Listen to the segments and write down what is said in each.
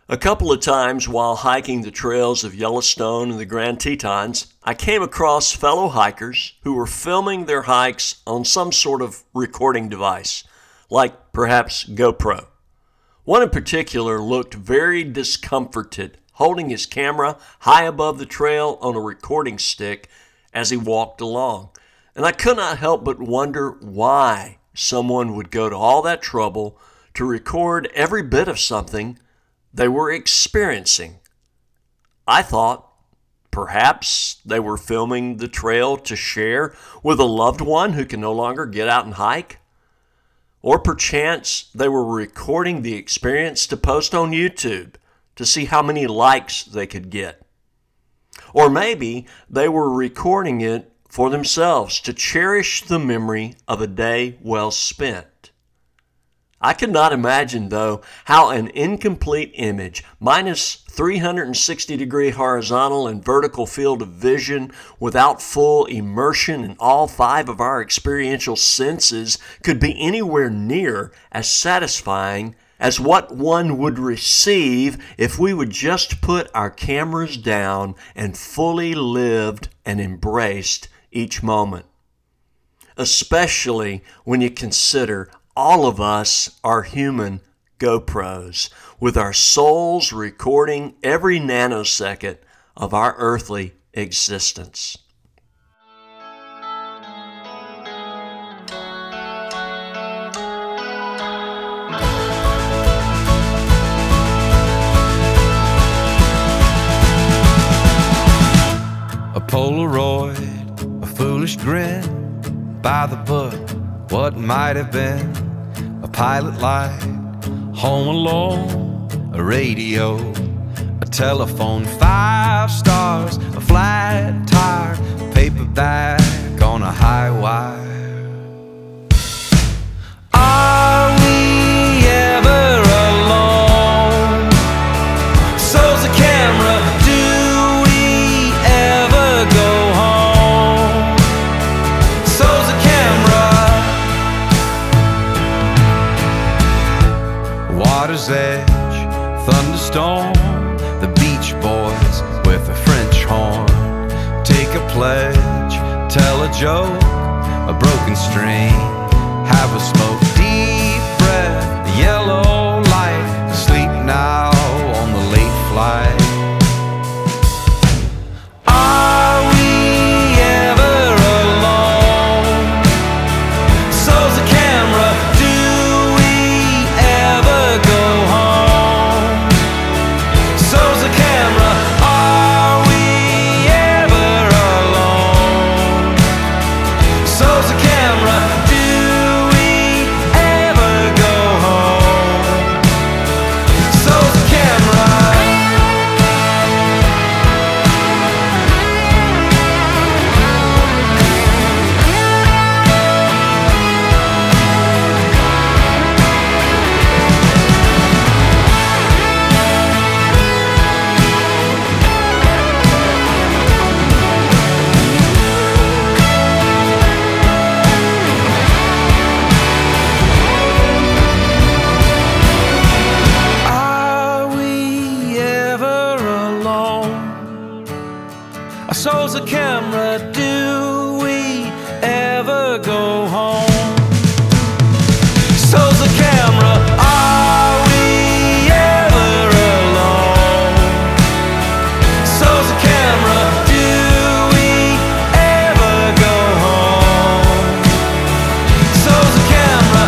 A couple of times while hiking the trails of Yellowstone and the Grand Tetons, I came across fellow hikers who were filming their hikes on some sort of recording device, like perhaps GoPro. One in particular looked very discomforted, holding his camera high above the trail on a recording stick as he walked along. And I could not help but wonder why someone would go to all that trouble to record every bit of something they were experiencing. I thought perhaps they were filming the trail to share with a loved one who can no longer get out and hike. Or perchance they were recording the experience to post on YouTube to see how many likes they could get. Or maybe they were recording it for themselves to cherish the memory of a day well spent. I could not imagine, though, how an incomplete image, minus 360-degree horizontal and vertical field of vision, without full immersion in all five of our experiential senses, could be anywhere near as satisfying as what one would receive if we would just put our cameras down and fully lived and embraced each moment. Especially when you consider all of us are human GoPros, with our souls recording every nanosecond of our earthly existence. A Polaroid, a foolish grin, by the book, what might have been, a pilot light, home alone, a radio, a telephone, 5 stars, a flat tire, a paperback on a high wire. Are we ever alone? So's a camera, do we ever go home? So's a camera. Water's edge, thunderstorm, the Beach Boys with a French horn. Take a pledge, tell a joke, a broken string, have a smoke, deep breath, yellow light, sleep now on the late flight. Are we ever alone? So's a camera, do we ever go home? So's a camera, are we ever alone? So's a camera, do we ever go home? So's a camera. Are we ever alone? Our soul's a camera, do we ever go home? Soul's a camera, are we ever alone? Soul's a camera, do we ever go home? Soul's a camera,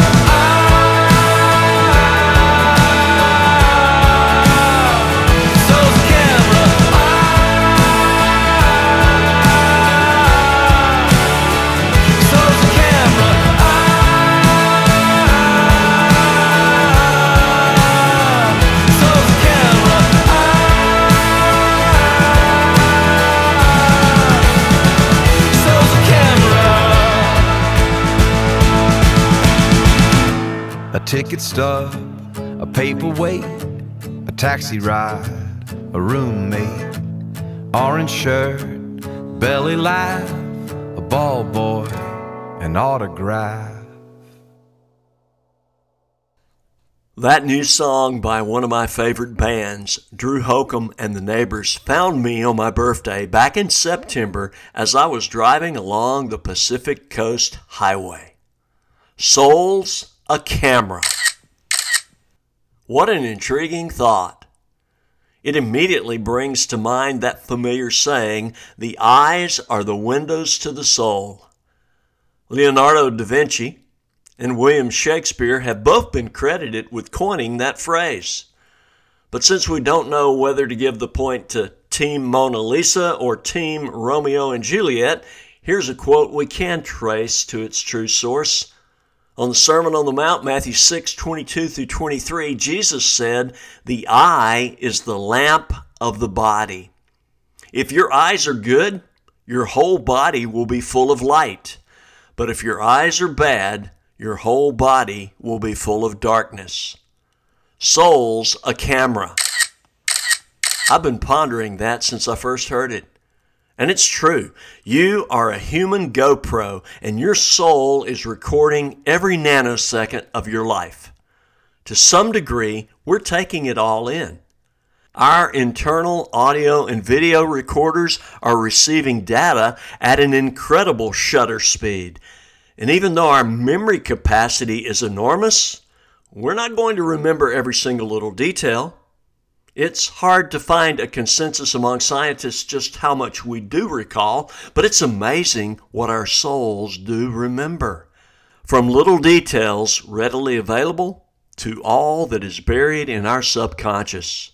soul's a camera, soul's a camera, soul's a camera, soul's a camera. A ticket stub, a paperweight, a taxi ride, a roommate, orange shirt, belly laugh, a ball boy, an autograph. That new song by one of my favorite bands, Drew Holcomb and the Neighbors, found me on my birthday back in September as I was driving along the Pacific Coast Highway. Soul's a camera. What an intriguing thought. It immediately brings to mind that familiar saying, the eyes are the windows to the soul. Leonardo da Vinci and William Shakespeare have both been credited with coining that phrase. But since we don't know whether to give the point to Team Mona Lisa or Team Romeo and Juliet, here's a quote we can trace to its true source. On the Sermon on the Mount, Matthew 6:22-23, Jesus said, "The eye is the lamp of the body." If your eyes are good, your whole body will be full of light. But if your eyes are bad, your whole body will be full of darkness. Soul's a camera. I've been pondering that since I first heard it. And it's true. You are a human GoPro, and your soul is recording every nanosecond of your life. To some degree, we're taking it all in. Our internal audio and video recorders are receiving data at an incredible shutter speed. And even though our memory capacity is enormous, we're not going to remember every single little detail. It's hard to find a consensus among scientists just how much we do recall, but it's amazing what our souls do remember. From little details readily available to all that is buried in our subconscious.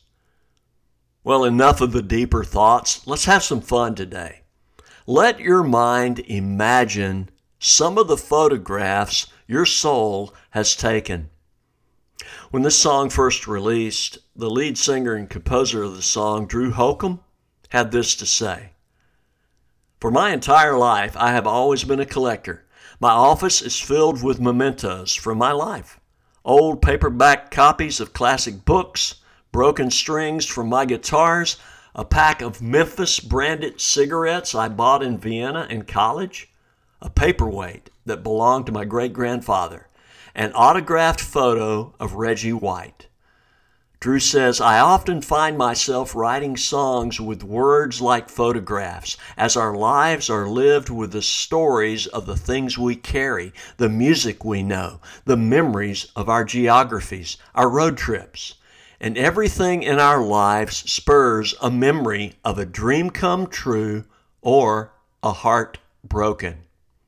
Well, enough of the deeper thoughts. Let's have some fun today. Let your mind imagine some of the photographs your soul has taken. When this song first released, the lead singer and composer of the song, Drew Holcomb, had this to say. For my entire life, I have always been a collector. My office is filled with mementos from my life. Old paperback copies of classic books, broken strings from my guitars, a pack of Memphis branded cigarettes I bought in Vienna in college, a paperweight that belonged to my great-grandfather, an autographed photo of Reggie White. Drew says, I often find myself writing songs with words like photographs, as our lives are lived with the stories of the things we carry, the music we know, the memories of our geographies, our road trips. And everything in our lives spurs a memory of a dream come true or a heart broken.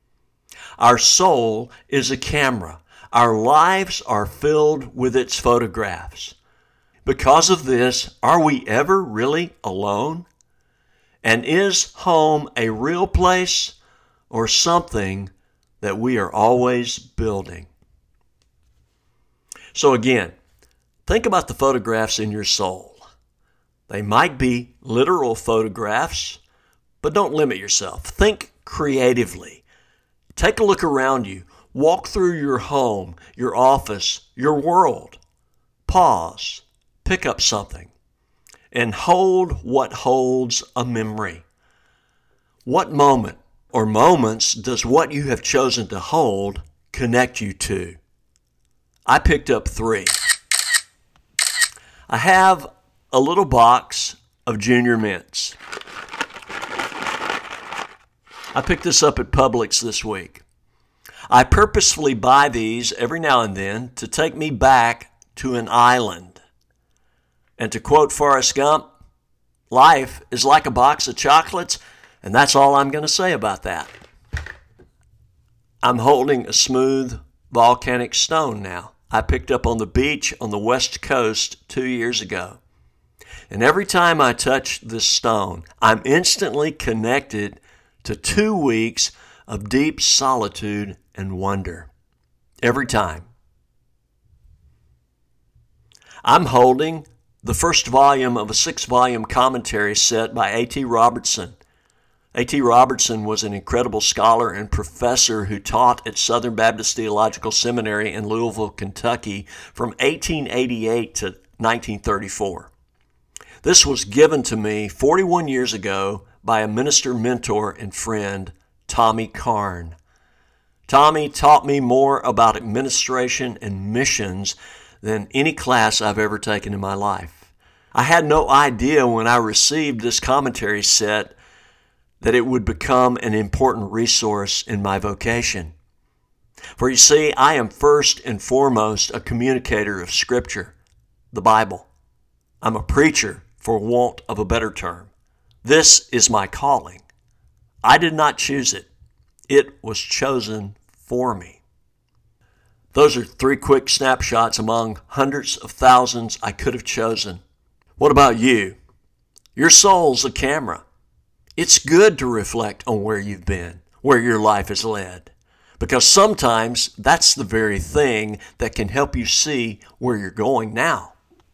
Our soul is a camera. Our lives are filled with its photographs. Because of this, are we ever really alone? And is home a real place or something that we are always building? So again, think about the photographs in your soul. They might be literal photographs, but don't limit yourself. Think creatively. Take a look around you. Walk through your home, your office, your world. Pause. Pick up something. And hold what holds a memory. What moment or moments does what you have chosen to hold connect you to? I picked up 3. I have a little box of Junior Mints. I picked this up at Publix this week. I purposefully buy these every now and then to take me back to an island. And to quote Forrest Gump, life is like a box of chocolates, and that's all I'm going to say about that. I'm holding a smooth volcanic stone now. I picked up on the beach on the West Coast 2 years ago. And every time I touch this stone, I'm instantly connected to 2 weeks of deep solitude and wonder. Every time. I'm holding the first volume of a 6-volume commentary set by A.T. Robertson. A.T. Robertson was an incredible scholar and professor who taught at Southern Baptist Theological Seminary in Louisville, Kentucky from 1888 to 1934. This was given to me 41 years ago by a minister mentor and friend, Tommy Karn. Tommy taught me more about administration and missions than any class I've ever taken in my life. I had no idea when I received this commentary set that it would become an important resource in my vocation. For you see, I am first and foremost a communicator of Scripture, the Bible. I'm a preacher, for want of a better term. This is my calling. I did not choose it. It was chosen for me. Those are 3 quick snapshots among hundreds of thousands I could have chosen. What about you? Your soul's a camera. It's good to reflect on where you've been, where your life has led, because sometimes that's the very thing that can help you see where you're going now.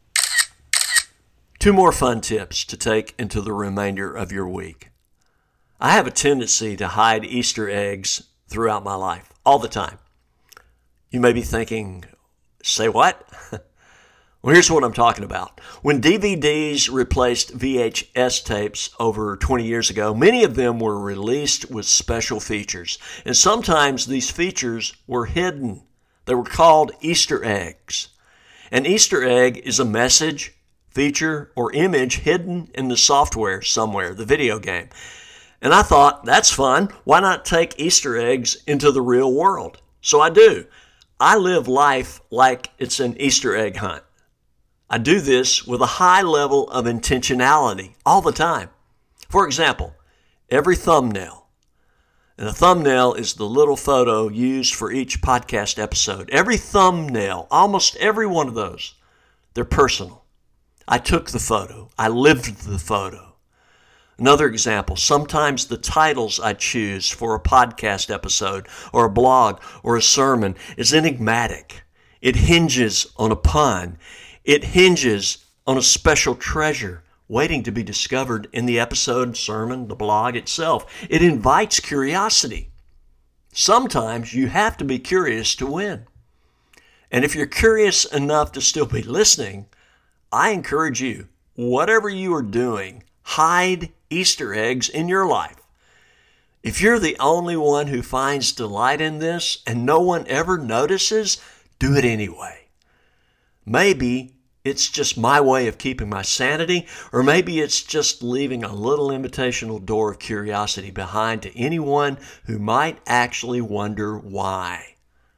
2 more fun tips to take into the remainder of your week. I have a tendency to hide Easter eggs throughout my life, all the time. You may be thinking, say what? Well, here's what I'm talking about. When DVDs replaced VHS tapes over 20 years ago, many of them were released with special features. And sometimes these features were hidden. They were called Easter eggs. An Easter egg is a message, feature, or image hidden in the software somewhere, the video game. And I thought, that's fun. Why not take Easter eggs into the real world? So I do. I live life like it's an Easter egg hunt. I do this with a high level of intentionality all the time. For example, every thumbnail. And a thumbnail is the little photo used for each podcast episode. Every thumbnail, almost every one of those, they're personal. I took the photo. I lived the photo. Another example, sometimes the titles I choose for a podcast episode or a blog or a sermon is enigmatic. It hinges on a pun. It hinges on a special treasure waiting to be discovered in the episode, sermon, the blog itself. It invites curiosity. Sometimes you have to be curious to win. And if you're curious enough to still be listening, I encourage you, whatever you are doing, hide Easter eggs in your life. If you're the only one who finds delight in this and no one ever notices, do it anyway. Maybe it's just my way of keeping my sanity, or maybe it's just leaving a little invitational door of curiosity behind to anyone who might actually wonder why.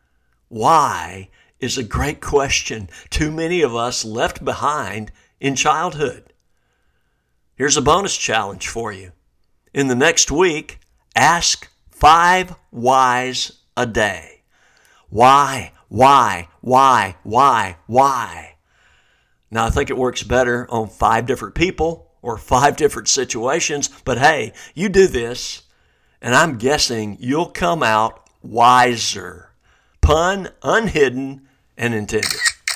Why is a great question too many of us left behind in childhood. Here's a bonus challenge for you. In the next week, ask 5 whys a day. Why? Now, I think it works better on 5 different people or 5 different situations, but hey, you do this, and I'm guessing you'll come out wiser. Pun unhidden and intended.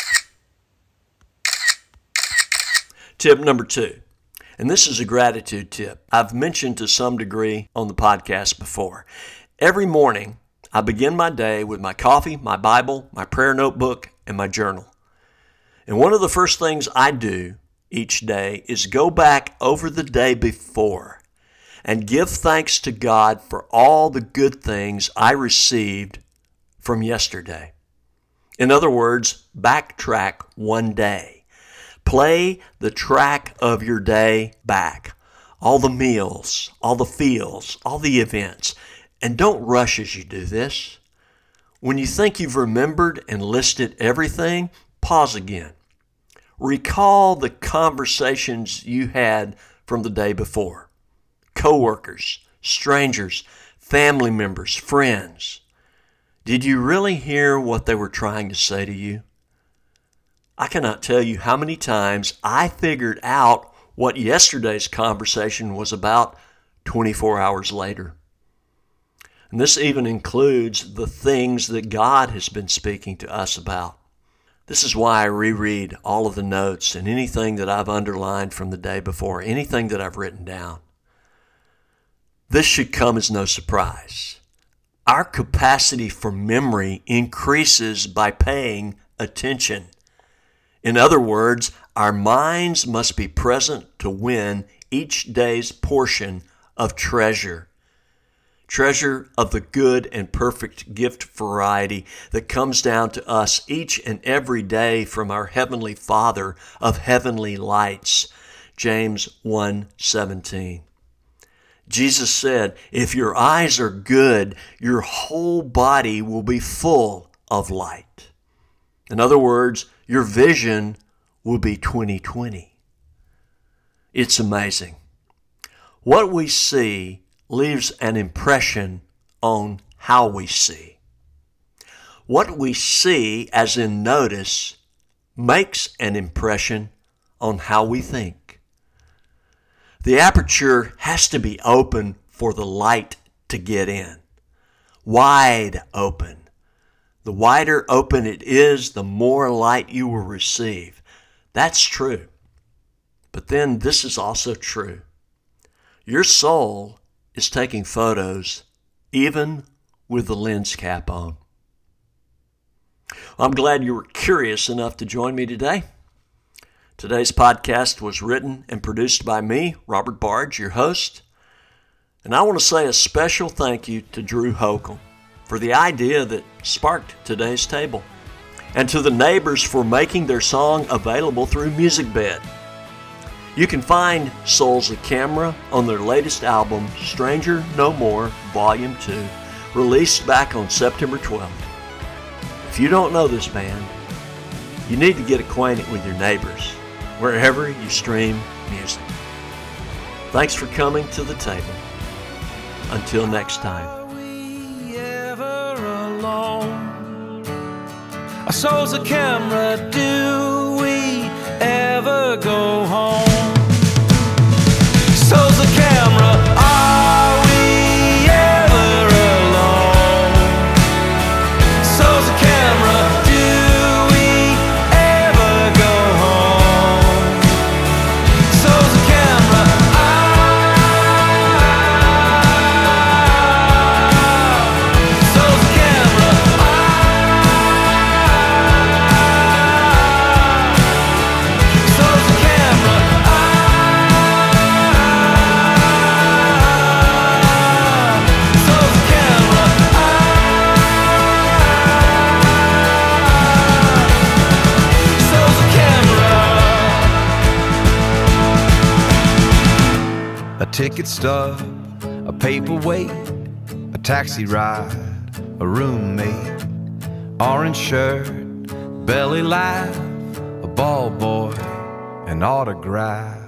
Tip number 2, and this is a gratitude tip. I've mentioned to some degree on the podcast before. Every morning, I begin my day with my coffee, my Bible, my prayer notebook, and my journal. And one of the first things I do each day is go back over the day before and give thanks to God for all the good things I received from yesterday. In other words, backtrack one day. Play the track of your day back. All the meals, all the feels, all the events. And don't rush as you do this. When you think you've remembered and listed everything, pause again. Recall the conversations you had from the day before. Coworkers, strangers, family members, friends. Did you really hear what they were trying to say to you? I cannot tell you how many times I figured out what yesterday's conversation was about 24 hours later. And this even includes the things that God has been speaking to us about. This is why I reread all of the notes and anything that I've underlined from the day before, anything that I've written down. This should come as no surprise. Our capacity for memory increases by paying attention. In other words, our minds must be present to win each day's portion of treasure. treasure of the good and perfect gift variety that comes down to us each and every day from our Heavenly Father of heavenly lights. James 1:17. Jesus said, if your eyes are good, your whole body will be full of light. In other words, your vision will be 20/20. It's amazing. What we see leaves an impression on how we see. What we see, as in notice, makes an impression on how we think. The aperture has to be open for the light to get in. Wide open. The wider open it is, the more light you will receive. That's true. But then this is also true. Your soul is taking photos even with the lens cap on. I'm glad you were curious enough to join me today. Today's podcast was written and produced by me, Robert Barge, your host. And I want to say a special thank you to Drew Hokel for the idea that sparked today's table, and to the neighbors for making their song available through MusicBed. You can find Souls of Camera on their latest album, Stranger No More, Volume 2, released back on September 12th. If you don't know this band, you need to get acquainted with your neighbors, wherever you stream music. Thanks for coming to the table. Until next time. Are we ever alone? Our souls a camera, do we ever go home? Souls a camera, are we ever alone? Souls a camera, do we ever go home? Souls a camera, souls a camera, souls a camera, souls a camera, souls a camera. A ticket stub, a paperweight, a taxi ride, a roommate, orange shirt, belly laugh, a ball boy, an autograph.